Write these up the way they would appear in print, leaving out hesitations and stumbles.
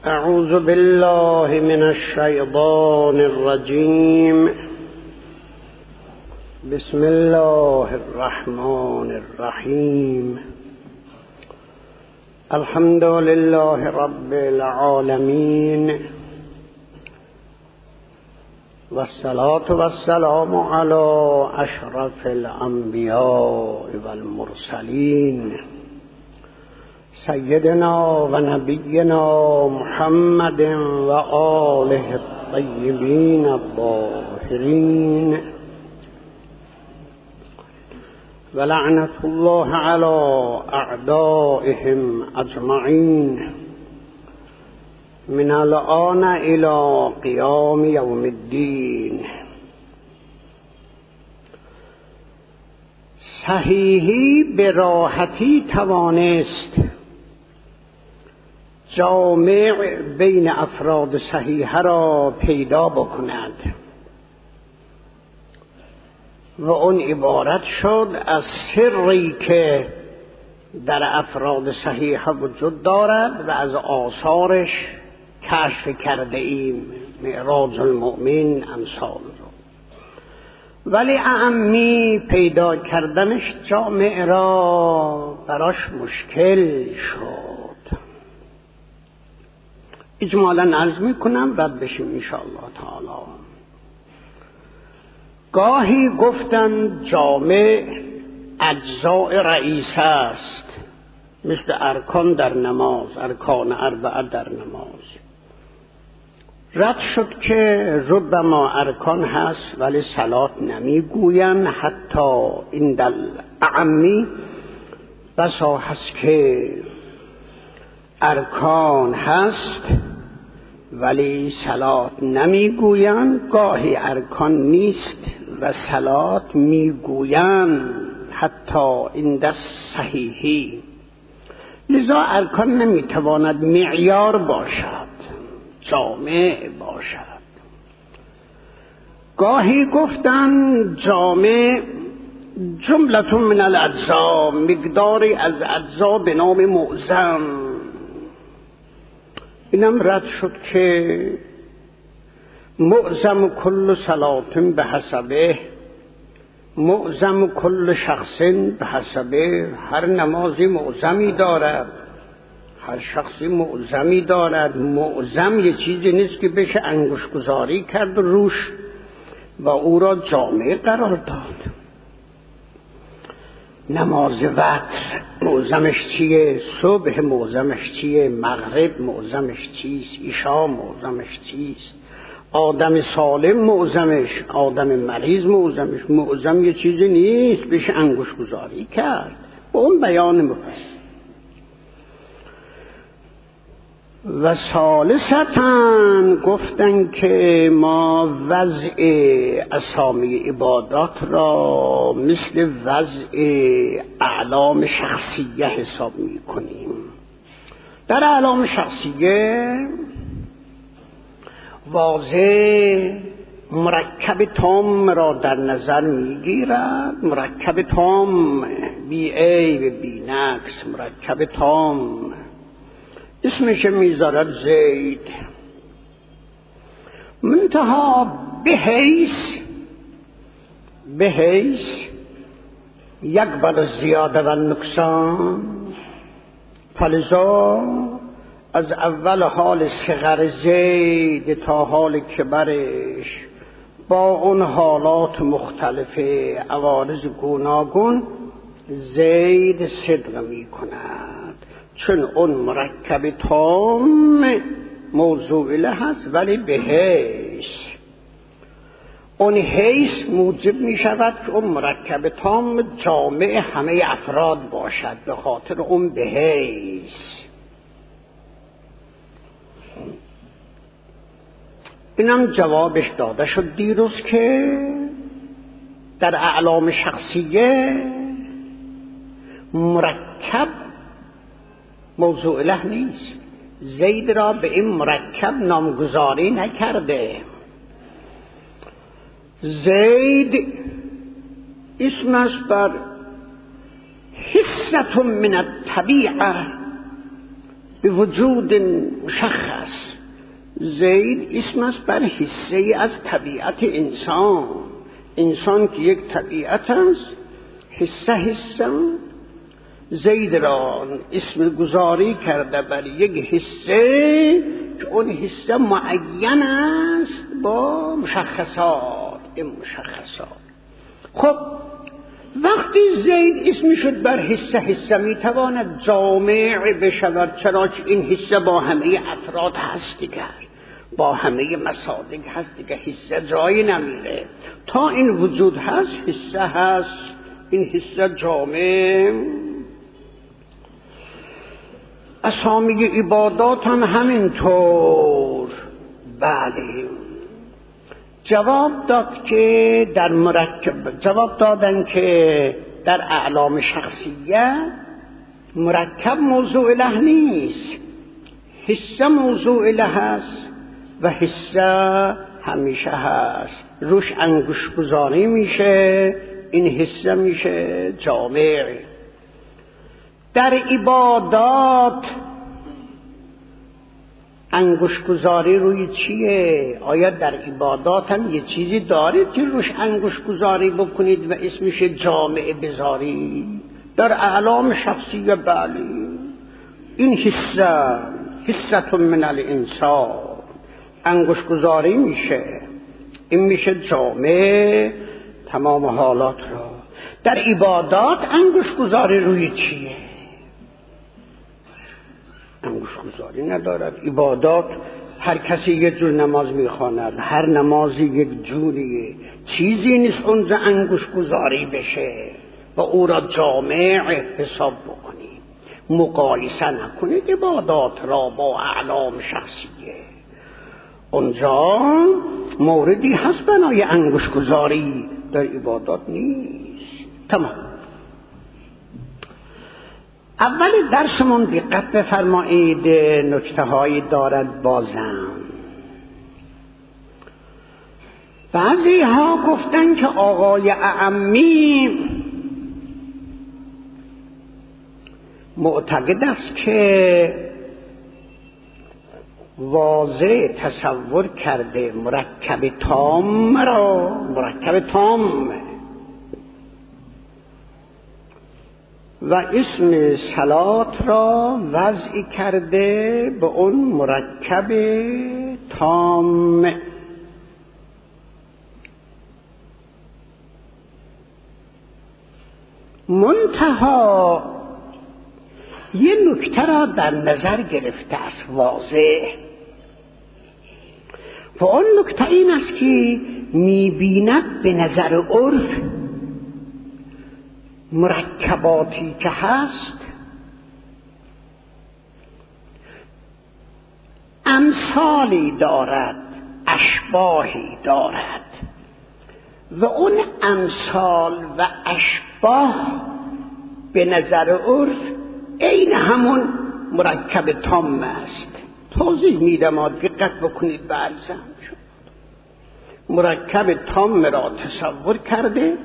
اعوذ بالله من الشیطان الرجیم. بسم الله الرحمن الرحیم. الحمد لله رب العالمین والصلاة والسلام على اشرف الانبیاء والمرسلین سیدنا و نبینا محمد و آله الطیبین الطاهرین و لعنت الله علی اعدائهم اجمعین من الآن الى قیام یوم الدین. صحیحی به راحتی توانست جامع بین افراد صحیحه را پیدا بکند و اون عبارت شد از سری که در افراد صحیحه وجود دارد و از آثارش کشف کرده ایم، معراج المؤمن امثال رو. ولی اعمی پیدا کردنش جامع را براش مشکل شد. اجمالا عرض میکنم رد بشیم انشاءالله تعالی. گاهی گفتن جامع اجزاء رئیسه است، مثل ارکان در نماز، ارکان اربعه در نماز. رد شد که ربما ارکان هست ولی صلات نمیگوین. حتی این در اعمی بسا هست که ارکان هست ولی صلات نمیگویند، گاهی ارکان نیست و صلات میگویند، حتی این دست صحیحی. لذا ارکان نمیتواند معیار باشد، جامع باشد. گاهی گفتند جامع جملة من الاجزاء، مقداری از اجزا به نام معظم. اینم رد شد که معظم کل صلات به حسبه، معظم کل شخص به حسبه. هر نمازی معظمی دارد، هر شخصی معظمی دارد. معظم یه چیزی نیست که بشه انگشت گذاری کرد روش و او را جامع قرار داد. نماز وتر معظمش چیه؟ صبح معظمش چیه؟ مغرب معظمش چیست؟ عشا معظمش چیست؟ آدم سالم معظمش، آدم مریض معظمش. معظم یه چیزی نیست بشه انگشت گذاری کرد. با اون بیان مفصل. و ثالثتاً گفتن که ما وضع اسامی عبادات را مثل وضع اعلام شخصیه حساب می کنیم. در اعلام شخصیه واضح مرکب تام را در نظر می گیرد. مرکب تام بی عیب بی نقص، مرکب تام اسمش میذارد زید. منتها به حیث یقبل زیاده و نقصان. فلذا از اول حال صغر زید تا حال کبرش با اون حالات مختلفه عوارض گوناگون زید صدق می کند، چون اون مرکب تام موضوع له هست. ولی به حیث اون حیث موجب می شود که اون مرکب تام جامع همه افراد باشد، به خاطر اون به حیث. اینم جوابش داده شد دیروز که در اعلام شخصیه مرکب موضوع له نیست. زید را به این مرکب نامگذاری نکرده. زید اسم است بر حصة من الطبیعه به وجود مشخص. زید اسم است بر حصه از طبیعت انسان. انسان که یک طبیعت است، حصه زید را اسم گذاری کرده بر یک حصه که اون حصه معین است با مشخصات. این مشخصات خب وقتی زید اسم شد بر حصه میتواند جامع بشود، چرا که این حصه با همه افراد هست دیگر، با همه مصادیق هست دیگر، حصه جایی نمیره. تا این وجود هست حصه هست، این حصه جامع. اسامی عبادات هم همینطور. بله جواب دادن که در اعلام شخصیه مرکب موضوع له نیست، حصه موضوع له هست و حصه همیشه هست، روش انگوش گذاری میشه، این حصه میشه جامع. در عبادات انگشت‌گذاری روی چیه؟ آیا در عبادات هم یه چیزی دارید که روش انگشت‌گذاری بکنید و اسمش جامع بذاری؟ در اعلام شخصیه بله، این حصه من الانسان انگشت‌گذاری میشه، این میشه جامع تمام حالات را. در عبادات انگشت‌گذاری روی چیه؟ انگشت‌گذاری ندارد. عبادات هر کسی یک جور نماز میخواند، هر نمازی یک جوریه، چیزی نیست اونجا انگشت‌گذاری بشه و او را جامع حساب بکنید. مقایسه نکنید عبادات را با اعلام شخصیه. اونجا موردی هست بنای انگشت‌گذاری، در عبادات نیست. تمام. اول درسمون دقت بفرمایید، نکته‌هایی دارد بازم. بعضی ها گفتن که آقای اعمی معتقد است که واضح تصور کرده مرکب تام را، مرکب تام و اسم صلات را وضع کرده به اون مرکب تام. منتها یه نکته را در نظر گرفته است واضح، و اون نکته این است که می‌بیند به نظر عرف مرکباتی که هست امثالی دارد، اشباهی دارد و اون امثال و اشباه به نظر عرف عین همون مرکب تام است. توضیح میدم، دقت بکنید. برزم شد مرکب تام را تصور کرده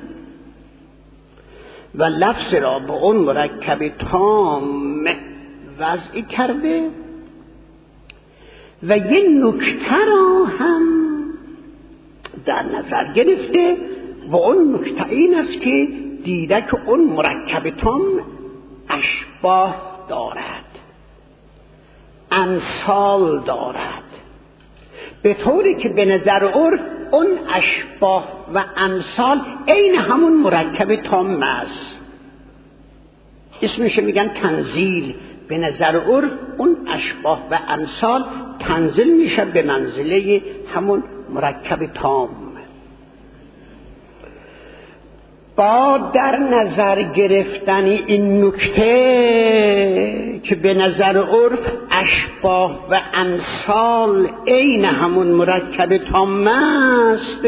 و لفظ را به اون مرکب تام وضع کرده و یه نکته را هم در نظر گرفته و اون نکته این است که دیده که اون مرکب تام اشباه دارد، امثال دارد، به طوری که به نظر عرف اون اشباه و امثال عین همون مرکب تام است. اسمش میگن تنزیل. به نظر عرف اون اشباه و امثال تنزیل میشه به منزله همون مرکب تام. با در نظر گرفتن این نکته که به نظر عرف اشباه و امثال عین همون مرکب تام است،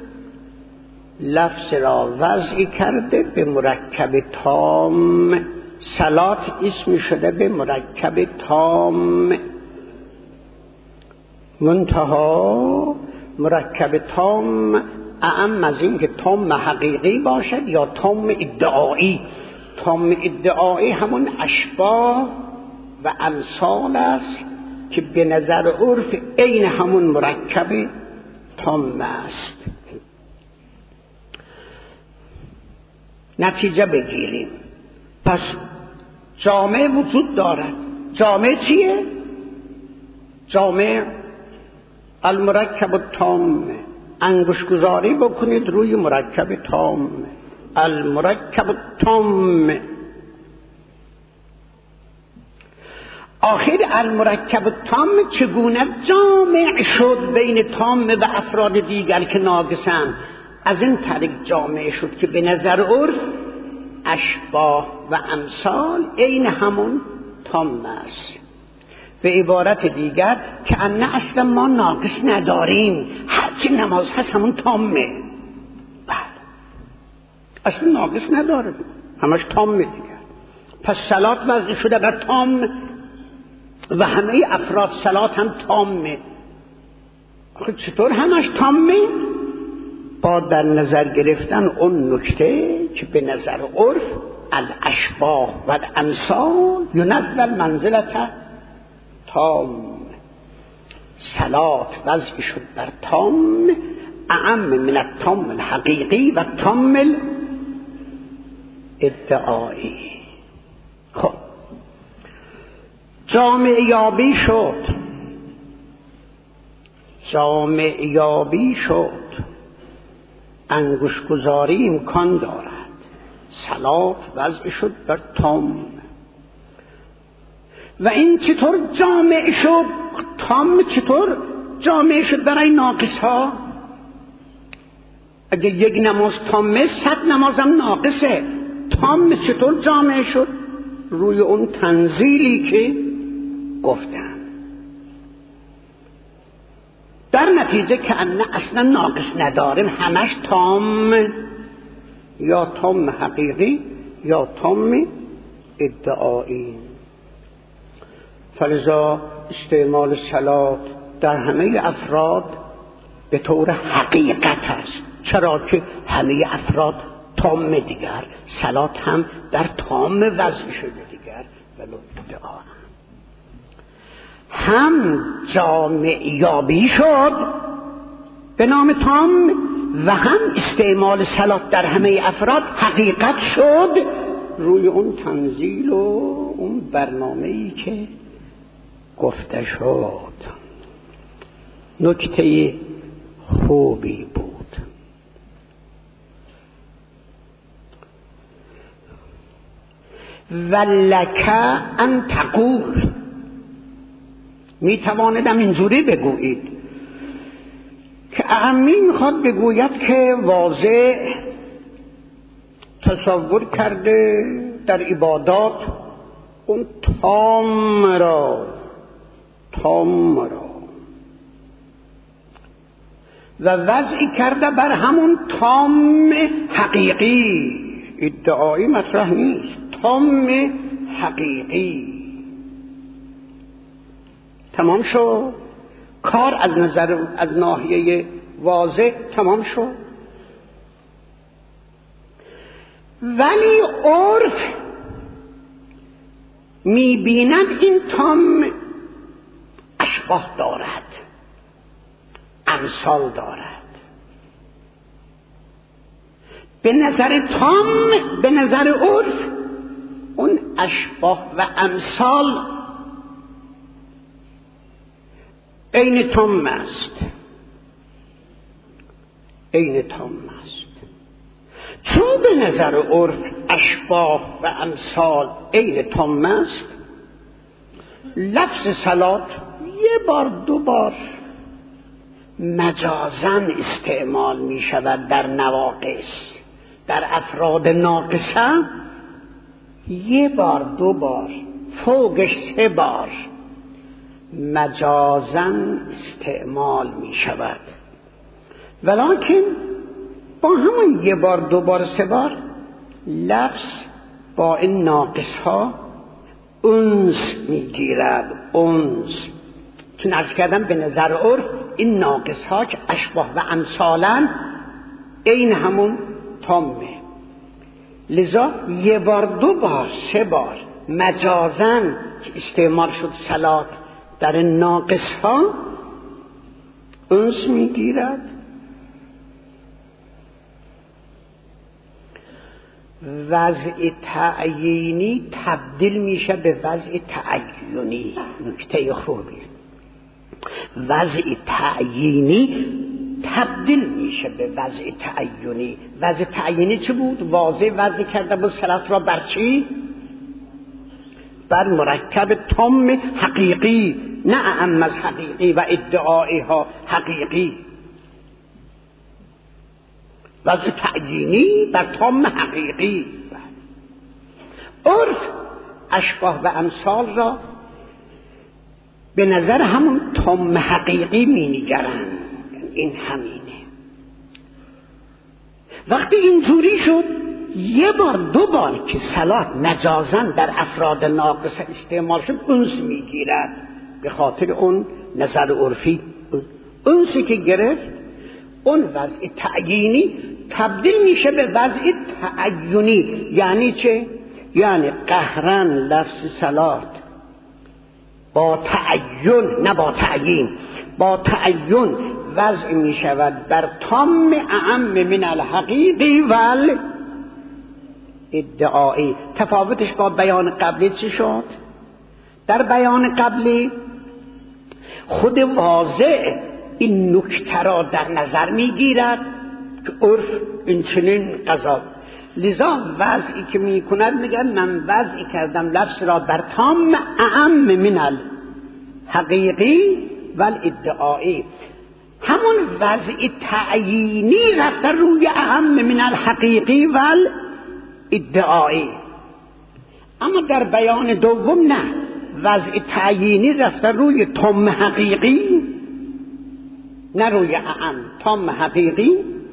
لفظ را وضع کرده به مرکب تام. صلات اسم شده به مرکب تام. منتها مرکب تام اعم از این که تام حقیقی باشد یا تام ادعایی. تام ادعایی همون اشباه و امثال است که به نظر عرف عین همون مرکب تام است. نتیجه بگیریم. پس جامع وجود دارد. جامع چیه؟ جامع المرکب التام. انگشت‌گذاری بکنید روی مرکب تام. المرکب التام. آخر المرکب التام چگونه جامع شد بین تام و افراد دیگر که ناقصند؟ از این طریق جامع شد که به نظر عرف اشباه و امثال عین همون تام است. به عبارت دیگر که انه اصلا ما ناقص نداریم، هرچی نماز هست همون تامه. بله اصلا ناقص نداره، همش تامه دیگر. پس صلات وضع شده بر تام و همه افراد صلات هم تامه. آخه چطور همش تامه؟ با در نظر گرفتن اون نکته که به نظر عرف الاشباه و الامثال ینزل منزلت تام. صلات وضع شد بر تام اعم من التام الحقیقی و التام الادعایی. خب جامع یابی شد، جامع یابی شد، انگشت‌گذاری امکان دارد، صلات وضع شد بر تام. و این چطور جامع شد؟ تام چطور جامع شد برای ناقص ها؟ اگه یک نماز تامه 100 نمازم ناقصه. تام چطور جامع شد؟ روی اون تنزیلی که گفتم. در نتیجه که اصلا ناقص نداریم، همش تام، یا تام حقیقی یا تام ادعایی. فلذا استعمال صلات در همه افراد به طور حقیقت است. چرا که همه افراد تام دیگر، صلات هم در تام وضع شده دیگر ولو ادعا. هم جامع یابی شد به نام تام و هم استعمال صلات در همه افراد حقیقت شد روی اون تنزیل و اون برنامه‌ای که گفته شد. نکته خوبی بود. ولک ان تقول، می توانیدم اینجوری بگویید که اعمی میخواد بگوید که واضح تصور کرده در عبادات اون تام را و وضعی کرده بر همون تام حقیقی. ادعایی مطرح نیست، تام حقیقی. تمام شد کار از ناحیه واضح تمام شد. ولی عرف می‌بیند این تام اشباه دارد، امثال دارد. به نظر تام، به نظر عرف اون اشباه و امثال عین تام است، عین تام است. چون به نظر عرف اشباه و امثال عین تام است، لفظ صلات یه بار دو بار مجازاً استعمال می شود در نواقص. در افراد ناقصه یه بار دو بار فوقش 3 بار مجازاً استعمال می شود. ولیکن با همون یه بار دو بار 3 بار لفظ با این ناقص ها انس می گیرد. انس چون عرض کردم به نظر عرف این ناقص ها که اشباه و امثالن این همون تامه. لذا یه بار دو بار 3 بار مجازاً که استعمال شد صلات در ناقص ها انس میگیرد، وضع تعیینی تبدیل میشه به وضع تعینی. نکته خوبی، وضع تعیینی تبدیل میشه به وضع تعینی. وضع تعیینی چه بود؟ واضح وضع کرده بود صلات را بر چی؟ بر مرکب تام حقیقی، نه اعم از حقیقی و ادعایی ها حقیقی. وضع تعیینی بر تام حقیقی. عرف اشباه و امثال را به نظر همون تام حقیقی می نگرند. این همینه. وقتی اینجوری شد یه بار دو بار که صلات مجازاً در افراد ناقصه استعمال شد انس میگیرد، به خاطر اون نظر عرفی. انسی که گرفت اون وضع تعیینی تبدیل میشه به وضع تعینی. یعنی چه؟ یعنی قهرن لفظ صلات با تعین، نه با تعیین، با تعین وضع می شود بر تام اعم من الحقیقی وال ادعایی. تفاوتش با بیان قبلی چی شد؟ در بیان قبلی خود واضع این نکته را در نظر می گیرد که عرف این چنین قضا، لذا وضعی که می کند میگن من وضعی کردم لفظ را بر تام اعم من الحقیقی وال ادعایی. همون وضع تعیینی رفته روی اعم من الحقیقی وال ادعایی. اما در بیان دوم نه، وضع تعیینی رفته روی تام حقیقی، نه روی اعم، تام حقیقی.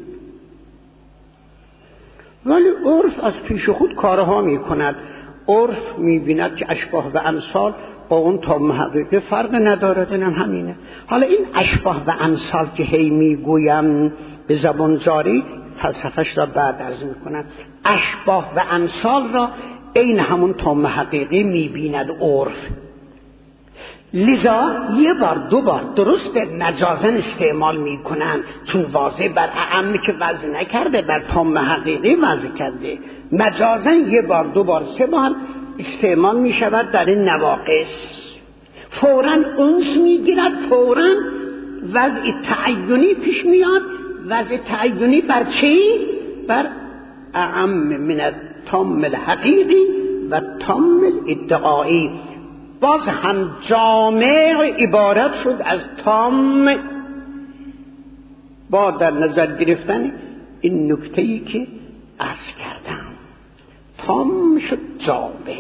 ولی عرف از پیش خود کارها می کند. عرف می بیند که اشباه و امثال با اون تام حقیقی فرق ندارد. اینم همینه. حالا این اشباه و امثال که هی می گویم به زبان جاری، فلسفهش را بعد عرض می کنم. اشباه و امثال را این همون تام حقیقی می بیند عرف. لذا یه بار دو بار درست مجازاً استعمال می کنن، چون واضح بر اعمی که وضع نکرده بر تام حقیقی وضع کرده. مجازاً یه بار دو بار سه بار استعمال می شود در این نواقص. فوراً انس می گیرد، فوراً وضع تعینی پیش میاد. وضع تعینی بر چی؟ بر اعم من التام الحقیقی و تام الادعایی. باز هم جامع عبارت شد از تام، با در نظر گرفتن این نکته‌ای که عرض کردم. تام شد جامع.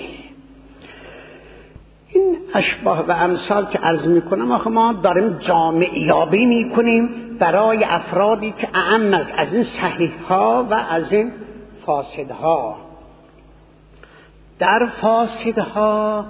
این اشباه و امثال که عرض میکنم آخه ما داریم جامع یابی میکنیم برای افرادی که اعم از این صحیح ها و از این فاسد ها. در فاسد ها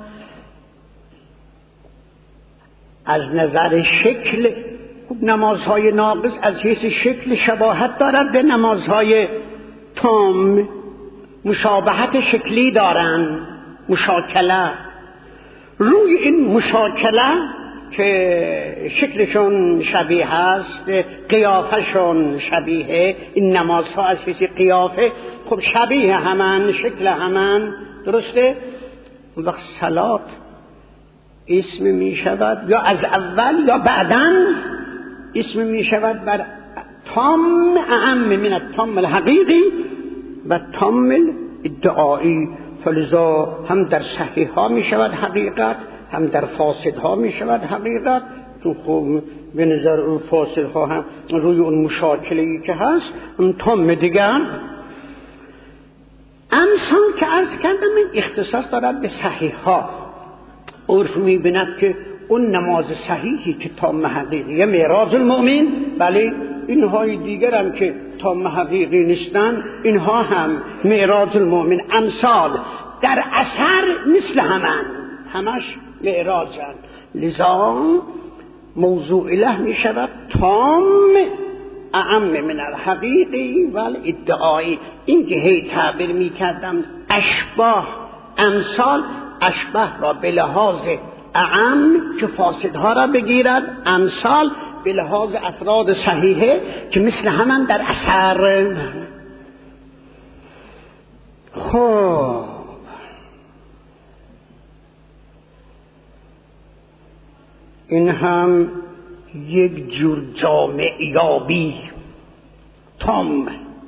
از نظر شکل نمازهای ناقص از حیث شکل شباهت دارد به نمازهای تام، مشابهت شکلی دارن، مشاکله. روی این مشاکله که شکلشون شبیه است، قیافشون شبیه، این نمازها از حیث قیافه خب شبیه همان، شکل همان، درسته؟ وقت صلات اسم می شود یا از اول یا بعداً اسم می شود بر تام اعم من التام الحقیقی و تام الادعایی. فلذا هم در صحیح ها می شود حقیقت، هم در فاسد ها می شود حقیقت. تو خوب به نظر اون فاسد ها هم روی اون مشاکلی که هست اون تام دیگر. انسان که عرض کردم این اختصاص دارد به صحیح ها. عرف می بیند که اون نماز صحیحی که تام حقیقی معراج المؤمن، بله اینهای دیگر هم که تام حقیقی نیستن اینها هم معراج المؤمن امثال در اثر مثل همش معراجن. لذا موضوع له می شود تام اعم من الحقیقی و الادعایی. این که هی تعبیر می کردم اشباه امثال اشبه را به لحاظ اعم که فاسدها را بگیرد، امثال به لحاظ افراد صحیحه که مثل همان در اثر. خب این هم یک جور جامع یابی تام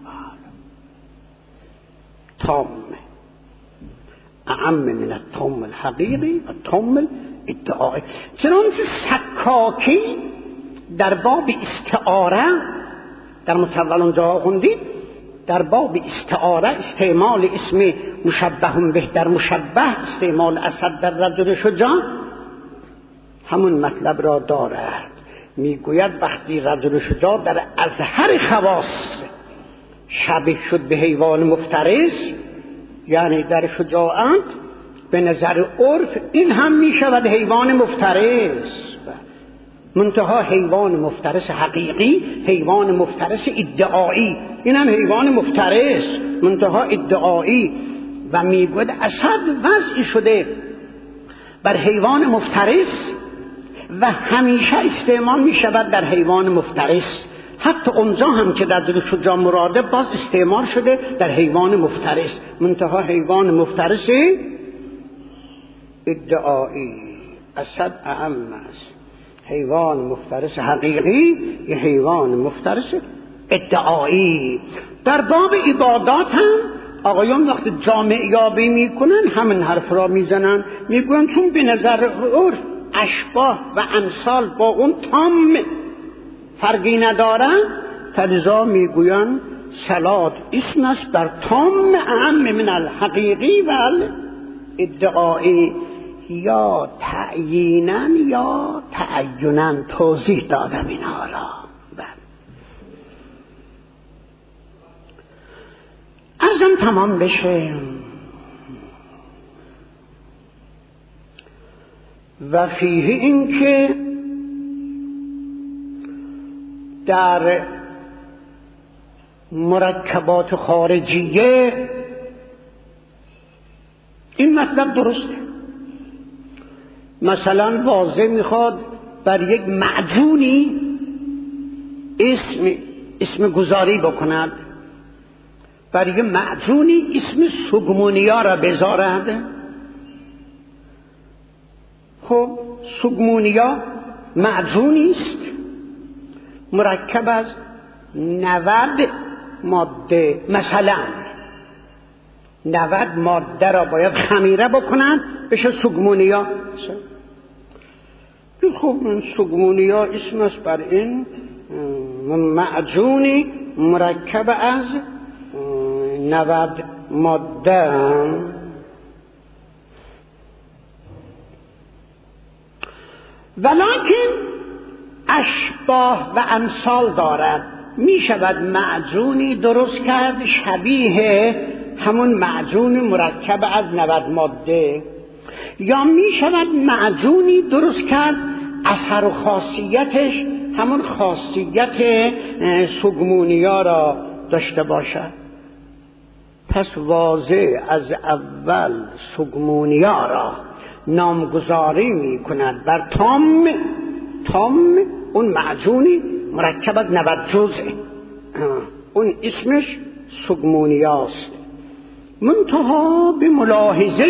اعم من التام الحقیقی و تام الادعایی. چنانچه سکاکی در باب استعاره در متول اونجا خوندید، در باب استعاره استعمال اسم مشبه به در مشبه، استعمال اسد در رجل شجاع همون مطلب را دارد. میگوید وقتی رجل شجاع در اظهر خواص شبیه شد به حیوان مفترس، یعنی در شجاعت به نظر عرف این هم میشود حیوان مفترس، منتها حیوان مفترس حقیقی، حیوان مفترس ادعایی، این هم حیوان مفترس منتها ادعایی. و میگوید اسد وضع شده بر حیوان مفترس و همیشه استعمال میشود در حیوان مفترس، حتی اونجا هم که در دل شجاع مراده باز استعمال شده در حیوان مفترس، منتها حیوان مفترس ادعایی. اسد اعم است، حیوان مفترس حقیقی یه حیوان مفترس ادعایی. در باب عبادات هم آقایان وقتی جامع یابی میکنن همین حرف را میزنن، میگوین چون به نظر عرف اشباه و امثال با اون تام فرقی ندارن، فلذا میگوین صلات اسم است بر تام اعم من الحقیقی و الادعایی. یا تعییناً یا تعیناً توضیح دادم اینها را. ازم تمام بشه. و فیه این که در مرکبات خارجیه این مطلب درسته. مثلا واضح میخواد بر یک معجونی اسم گذاری بکند، بر یک معجونی اسم سگمونیا را بذارد. خب سگمونیا معجونی است مرکب از 90 ماده، مثلا 90 ماده را باید خمیره بکنند بشه سگمونیا. خب من سگمونیا اسم است بر این معجونی مرکب از 90 ماده. ولکن اشباه و امثال دارد، می شود معجونی درست کرد شبیه همون معجون مرکب از 90 ماده، یا می شود معجونی درست کرد اثر و خاصیتش همون خاصیت سگمونیا را داشته باشد. پس واضح از اول سگمونیا را نامگذاری می کند بر تام اون معجونی مرکب از 90 جزء، اون اسمش سگمونیاست. منتها به ملاحظه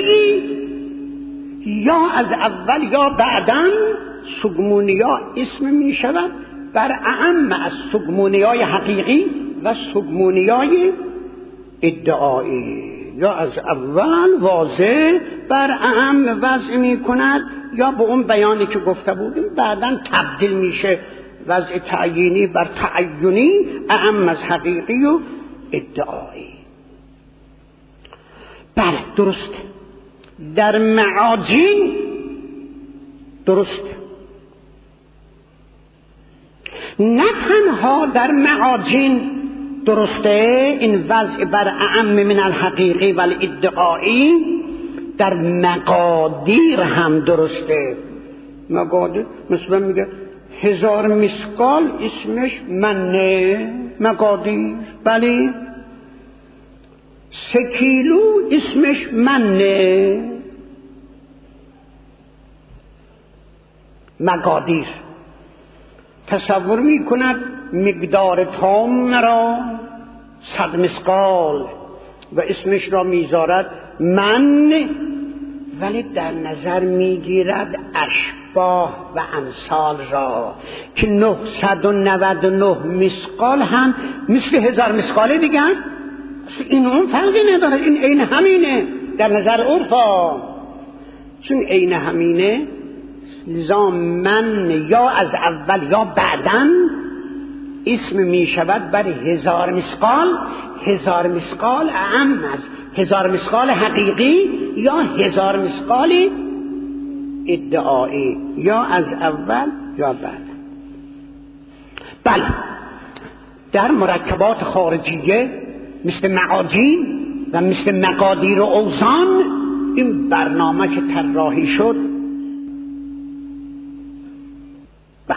یا از اول یا بعداً سگمونیا اسم می شود بر اعم از سگمونیای حقیقی و سگمونیای ادعایی. یا از اول واضح بر اعم وضع می کند یا به اون بیانی که گفته بودیم بعداً تبدیل میشه وضع تعیینی بر تعینی، اعم از حقیقی و ادعایی. بله درسته، در معاجین درسته، نه تنها در معاجین درسته این وضع بر اعم من الحقیقی و الادعایی، در مقادیر هم درسته. مقادیر مثلا میگه 1000 مسقال اسمش منه، مقادیر. بله 3 کیلو اسمش منه، مقادیر. تصور می کند مقدار تام را 100 مثقال و اسمش را میذارد من، ولی در نظر میگیرد اشباه و امثال را که 999 مثقال هم مثل 1000 مثقال دیگر. این اون فرقی نداره، این عین همینه در نظر عرفا. چون عین همینه لذا من یا از اول یا بعداً اسم می شود برای 1000 مثقال. 1000 مثقال اعم از 1000 مثقال حقیقی یا 1000 مثقال ادعایی، یا از اول یا بعد. بله، در مرکبات خارجیه مثل معاجین و مثل مقادیر و اوزان این برنامه که طراحی شد. بله،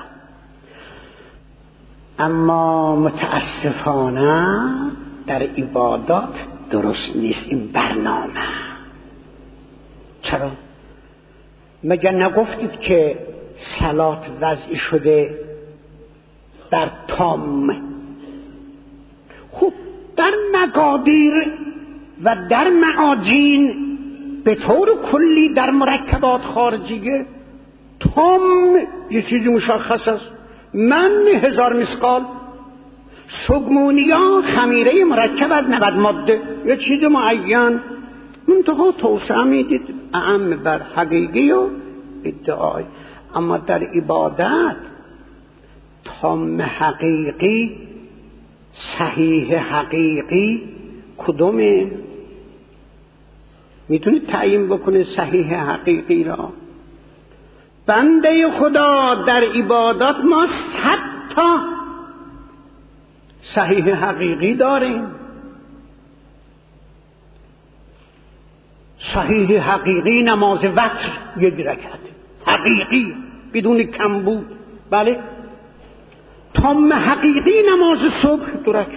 اما متاسفانه در عبادات درست نیست این برنامه. چرا؟ مگر نگفتید که صلات وضع شده در تام؟ خب در مقادیر و در معاجین به طور کلی در مرکبات خارجیه تام یه چیزی مشخص است، من 1000 مثقال. سگمونیا خمیره مرکب از 90 ماده، یه چیز معین، منتها توسعه میدید اعم بر حقیقی و ادعای. اما در عبادت تام حقیقی، صحیح حقیقی کدومه؟ میتونید تعیین بکنید صحیح حقیقی را؟ بنده خدا در عبادات ما 100 تا صحیح حقیقی داریم. صحیح حقیقی نماز وتر 1 رکعت حقیقی بدون کمبود. بله. تام حقیقی نماز صبح 2 رکعت.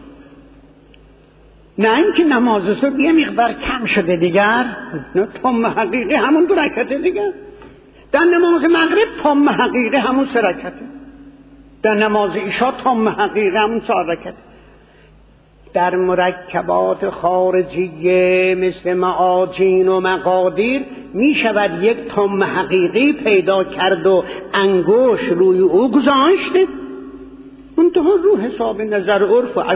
نه اینکه نماز صبح یه مقدار کم شده دیگر، نه، تام حقیقی همون 2 رکعت دیگر. در نماز مغرب تام حقیقی همون 3 رکعت. در نماز عشا تام حقیقی همون 4 رکعت. در مرکبات خارجیه مثل معاجین و مقادیر می شود 1 تام حقیقی پیدا کرد و انگشت روی او گذاشت، منتها رو حساب نظر عرف و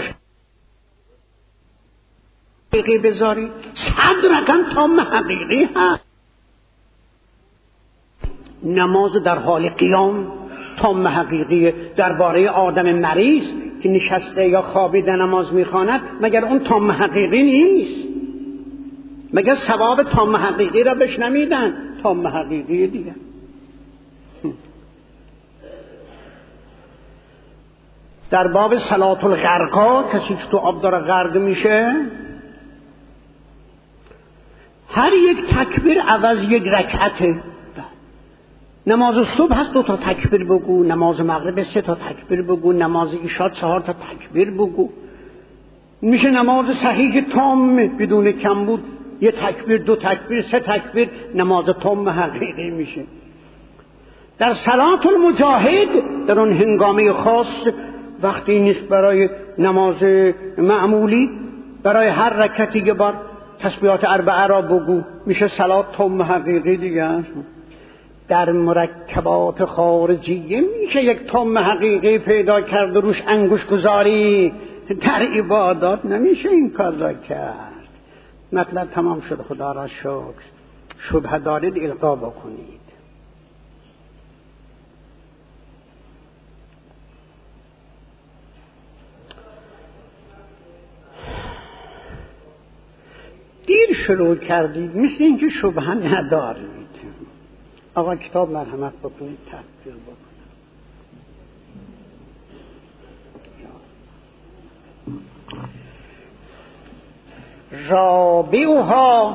حقیقی بذارید 100 رقم تام حقیقی هست. نماز در حال قیام تام حقیقیه. درباره آدم مریض که نشسته یا خوابیده نماز میخواند، مگر اون تام حقیقی نیست؟ مگر ثواب تام حقیقی را بهش نمیدن؟ تام حقیقی دیگه. در باب صلات الغرقا، کسی که تو آب داره غرق میشه، هر 1 تکبیر عوض 1 رکعته. نماز صبح هست 2 تا تکبیر بگو، نماز مغرب 3 تا تکبیر بگو، نماز عشا 4 تا تکبیر بگو، میشه نماز صحیح تام بدون کم بود. 1 تکبیر، 2 تکبیر، 3 تکبیر، نماز تام حقیقی میشه. در صلات المجاهد در اون هنگامه خاص وقتی نیست برای نماز معمولی، برای هر رکعتی 1 بار تسبیحات 4 را بگو، میشه صلات تام حقیقی دیگه. در مرکبات خارجیه میشه 1 تام حقیقی پیدا کرد و روش انگوش گذاری. در عبادات نمیشه این کار را کرد. مطلب تمام شد. خدا را شکر. شبهه دارید القا بکنید. دیر شروع کردید، مثل اینکه شبهه ندارید. آقا کتاب مرحمت بکنید، تفسیر بکنید. رابعها،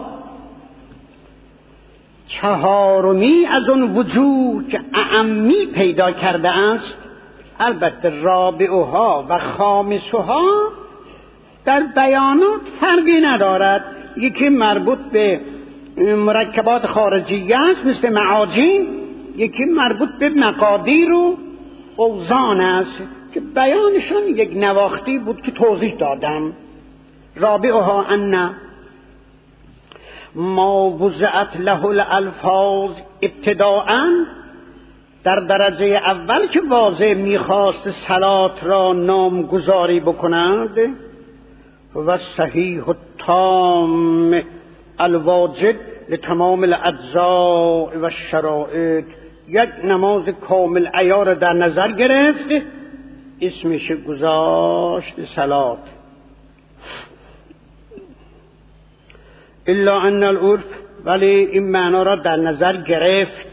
4می از اون وجود که اعمی پیدا کرده است. البته رابعها و خامسها در بیانات فرقی ندارد. یکی مربوط به مرکبات خارجیه است مثل معاجین، یکی مربوط به مقادیر و اوزان است که بیانشان یک نواختی بود که توضیح دادم. رابعها ان ما وضعت له الالفاظ ابتداءً، در درجه اول که واضح میخواست صلات را نامگذاری بکند، و صحیح التام الواجد لتمام الاجزاء و الشرائط، یک نماز کامل عیار در نظر گرفت، اسمش گذاشت صلات. الا ان العرف، ولی این معنا را در نظر گرفت.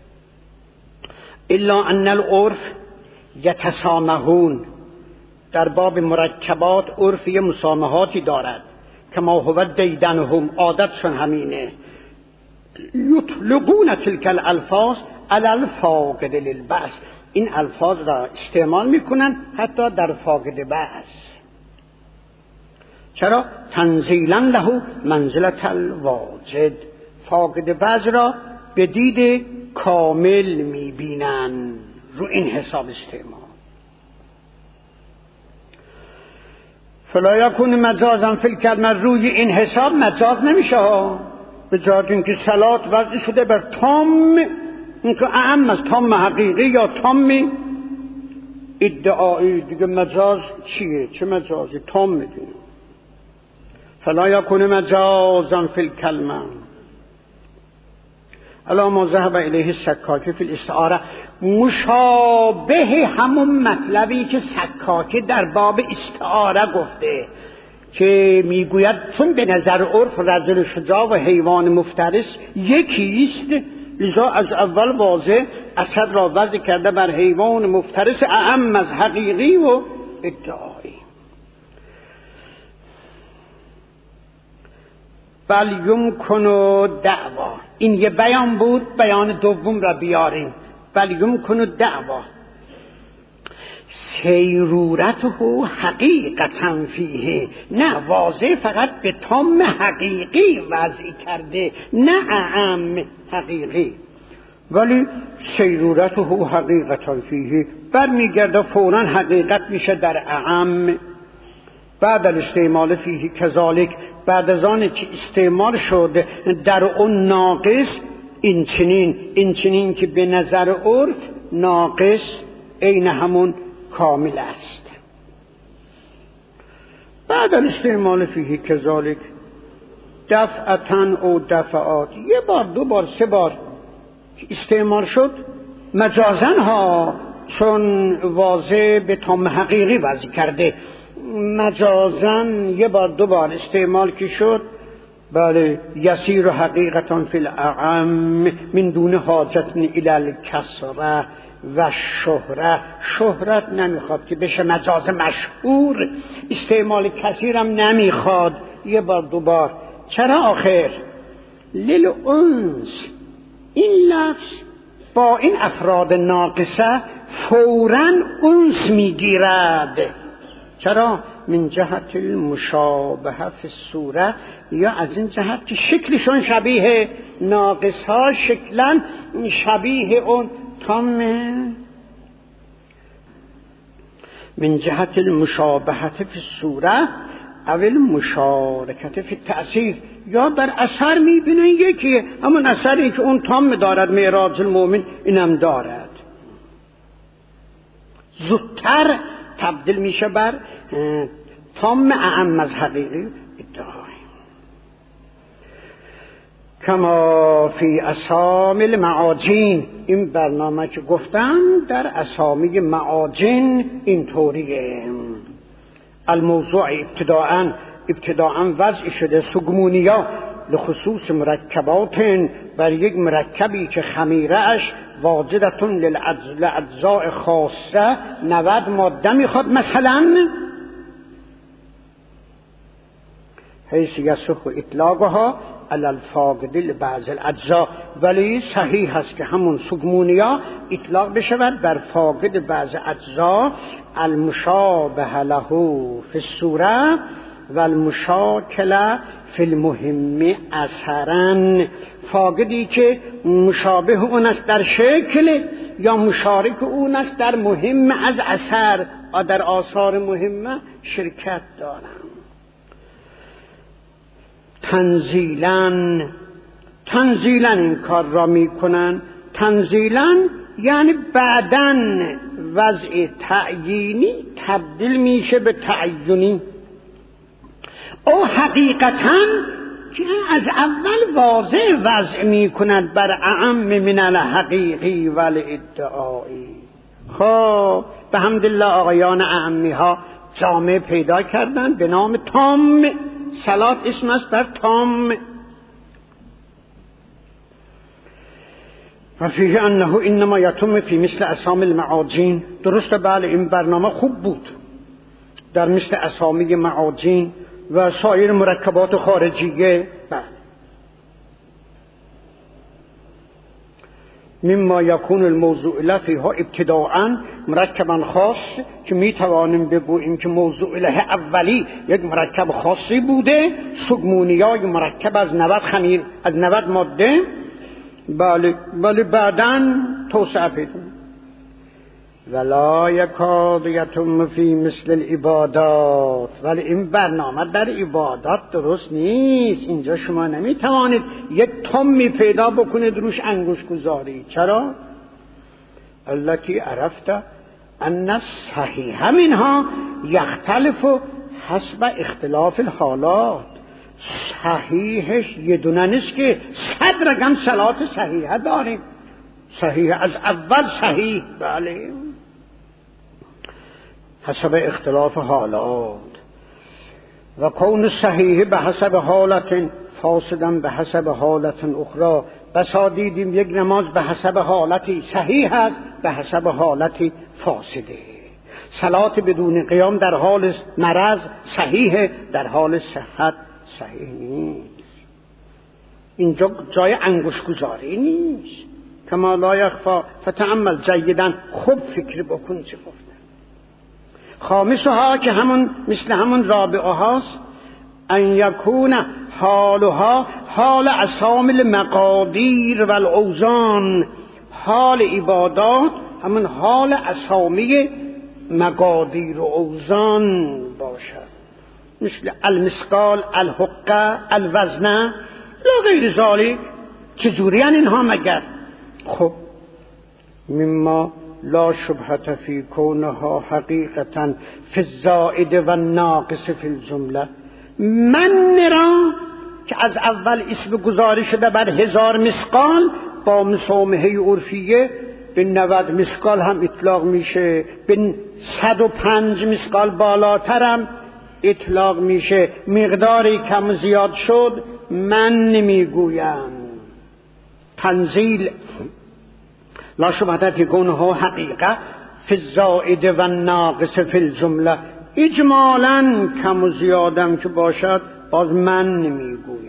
الا ان العرف یتسامحون، در باب مرکبات عرف یه مسامحاتی دارد، کما هو دیدنهم، عادتشون همینه. یطلقون تلک الالفاظ علی الفاقد للبأس، این الفاظ را استعمال میکنن حتی در فاقد بأس. چرا؟ تنزیلا له منزلت الواجد، فاقد بأس را به دید کامل میبینن، رو این حساب استعمال. فلا یکون مجازا فی الکلمه، روی این حساب مجاز نمیشه ها، به جای اینکه صلات وضع شده بر تام، اینکه اهم از تام حقیقی یا تام ادعایی، دیگه مجاز چیه؟ چه مجازی؟ تام میدونیم. فلا یکون مجازا فی الکلمه الا ما ذهب الیه السکاکی فی الاستعاره، مشابه همون مطلبی که سکاکی در باب استعاره گفته که میگوید چون به نظر عرف رجل شجاع و حیوان مفترس یکیست، لذا از اول واضح اسد را وضع کرده بر حیوان مفترس اعم از حقیقی و ادعایی. بل یمکن دعوا، این یه بیان بود، بیان دوم را بیاریم. بل یمکن دعوا سیرورته حقیقتا فیه، نه واضح فقط به تام حقیقی وضع کرده، نه اعم حقیقی، ولی سیرورته حقیقتا فیه برمیگرده فوراً حقیقت میشه در اعم. بعد الاستعمال فیه کذالک، بعد از آن که استعمال شده در اون ناقص، این چنین که به نظر عرف ناقص عین همون کامل است. بعد الاستعمال فیه کذالک دفعتن او دفعات، یه بار دو بار سه بار استعمال شد مجازن ها، چون واضح به تام حقیقی وضع کرده، مجازن یه بار دو بار استعمال که شد، بله یسیر حقیقتا فی الاعم من دون حاجت الی الکسره و شهرت نمیخواد که بشه مجاز مشهور، استعمال کثیرم نمیخواد، یه بار دو بار. چرا آخر؟ للانس، این لفظ با این افراد ناقصه فوراً انس میگیرد. چرا؟ من جهت المشابهه فی الصوره، یا از این جهت که شکلشون شبیه ناقص ها، شکلا شبیه اون تامه. من جهت المشابهه فی الصوره او المشارکت فی التأثیر، یا در اثر میبینن یکیه، همون اثری که اون تام دارد معراج المؤمن اینم دارد، زودتر تبدیل میشه بر تام اعم از حقیقی ادعای. کما فی اسامی المعاجین، این برنامه که گفتم در اسامی معاجین اینطوریه. الموضوع ابتداعاً وضع شده سگمونیا لخصوص مرکبات، بر یک مرکبی که خمیره اش واجدتون للاجزاء خاصه، 90 ماده میخواد مثلا، حیث یصح اطلاقها علی الفاقد لبعض الاجزاء، ولی صحیح است که همون سگمونیا اطلاق بشود بر فاقد بعض اجزا، المشابه له فی الصوره و المشاکله فی المهم اثرا، فاقدی که مشابه اون است در شکل یا مشارک اون است در مهم از اثر، در آثار مهمه شرکت دارم. تنزیلا این کار را میکنن. تنزیلا یعنی بعدن وضع تعیینی تبدیل میشه به تعینی، او حقیقتا که از اول واضح وضع میکند بر اعم من الحقیقی و الادعایی. خب به حمدالله آقایان اعمی ها جامعه پیدا کردن به نام تام. صلات اسم است بر تام. و فیه انه انما یتم فی مثل اسامی المعاجین. درسته بله این برنامه خوب بود در مثل اسامی معاجین و سایر مرکبات خارجیه. بله مما یکون الموضوع له فیها ابتداءً مرکبا خاص، که می توانیم بگوییم که موضوع له اولی یک مرکب خاصی بوده، سگمونیای مرکب از 90 خمیر از 90 ماده. بله بعداً توسعه پیدا. ولا یکاد یتم فی مثل العبادات. ولی این برنامه در عبادات درست نیست. اینجا شما نمی توانید یک تمی پیدا بکنید روش انگوش گذاری. چرا؟ التي عرفت ان الصحیح منها یختلف حسب اختلاف الحالات. صحیحش یه دونه نیست که 100 رقم صلات صحیحه داریم. صحیح از اول صحیح، بله، حسب اختلاف حالات. و کون صحیح به حسب حالت فاسدا به حسب حالت اخرى. بسا دیدیم یک نماز به حسب حالتی صحیح است به حسب حالتی فاسده. صلات بدون قیام در حال مرض صحیح، در حال صحت صحیح نیست. اینجا جای انگوش گذاری نیست. کما لا یخفا فتأمل جیداً. خوب فکر بکن چه گفته. خامسها که همون مثل همون رابعه هاست، ان یکون حالها حال اسامی المقادیر و الاوزان. حال عبادات همون حال اسامی مقادیر و اوزان باشد، مثل المسقال، الحقه، الوزنه یا غیر ذالک. چجوری اینها مگر؟ خب مما لا شبهة فی کونها حقیقتا فی الزائد و الناقص فی الجمله. من را که از اول اسم گذاری شده بر 1000 مسقال، با مسامحه عرفیه به 90 مسقال هم اطلاق میشه، به 105 مسقال بالاترم اطلاق میشه. مقداری کم زیاد شد من نمیگویم. تنزیل لا شبهة فی کونها حقیقه فی الزائد و الناقص فی الجمله. اجمالاً کم و زیادم که باشد باز من نمیگویم.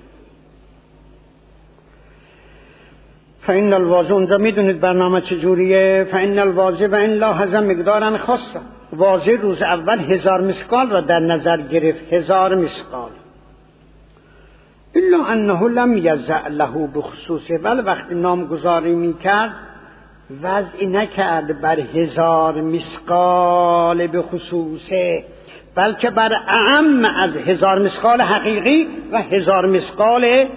فإن الواضح، اونجا میدونید برنامه چجوریه. فإن الواضح و ان لاحظ مقدارا خاصه. واضح روز اول 1000 مسقال را در نظر گرفت، 1000 مسقال. الا انه لم یزع له بخصوصه. ولی وقتی نامگذاری میکرد وضع نکرد بر 1000 مسقال به خصوصه، بلکه بر اعم از 1000 مسقال حقیقی و 1000 مسقال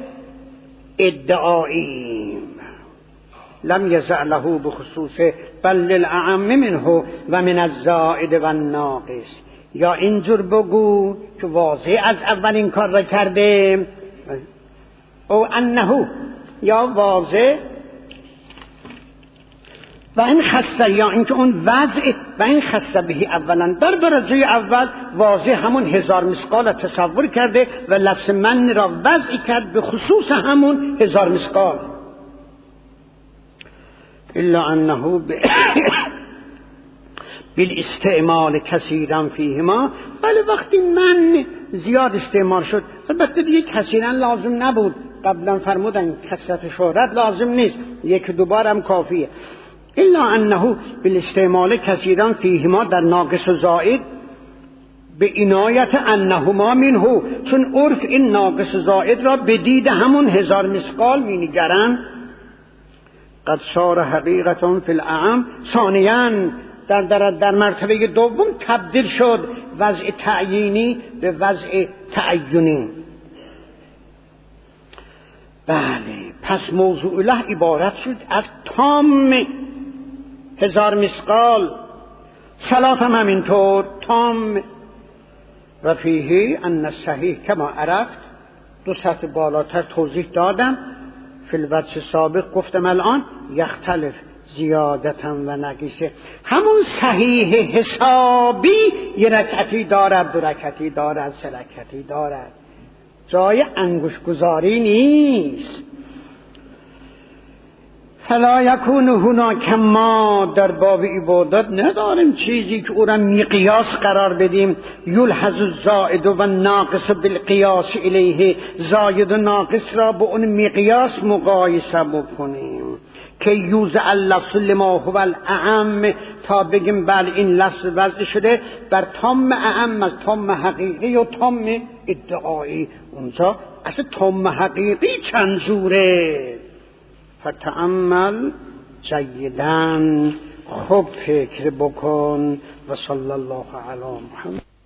ادعایی. لم یزع له بخصوصه بل للاعم منه و من الزائد و الناقص. یا اینجور بگو که واضح از اول این کار را کرده، او انه، یا واضح و این خصه، یا اینکه اون وضع و این خصه بهی اولا در درجه اول واضح همون 1000 مسقال تصور کرده و لفظ من را وضع کرد به خصوص همون 1000 مسقال. الا انه بالاستعمال کثیرا فیهما. ولی وقتی من زیاد استعمال شد، البته دیگه کثیرا لازم نبود، قبلا فرمودن کثرت شهرت لازم نیست، یک دو بار هم کافیه. الا انه بالاستعمال کثیرا فیهما در ناقص و زائد به عنایت انهما منه، چون عرف این ناقص زائد را به دید همون 1000 مثقال می نگرند. قد صار حقیقتون فی الاعم. ثانیاً در مرتبه دوم تبدیل شد وضع تعیینی به وضع تعینی. بله، پس موضوع له عبارت شد از تام 1000 مثقال، صلات هم همینطور تام. و فیه ان الصحیح کما عرفت، 2 سطح بالاتر توضیح دادم. فی الوجه سابق گفتم الان یختلف زیادتا و نقیصه. همون صحیح حسابی 1 رکعتی دارد، 2 رکعتی دارد، 3 رکعتی دارد، جای انگوش گذاری نیست. فلا یکون هناک، ما در باب عبادت نداریم چیزی که او را مقیاس قرار بدیم. یلحظ الزائد و ناقص بالقیاس الیه، زائد و ناقص را با اون مقیاس مقایسه بکنیم که یوزع اللفظ لما هو الاعم، تا بگیم بله این لفظ وضع شده بر تام اعم از تام حقیقی و تام ادعایی. اونجا اصلا تام حقیقی چند جوره؟ فتأمل جیداً، خوب فکر بکن. و صلی الله علی محمد.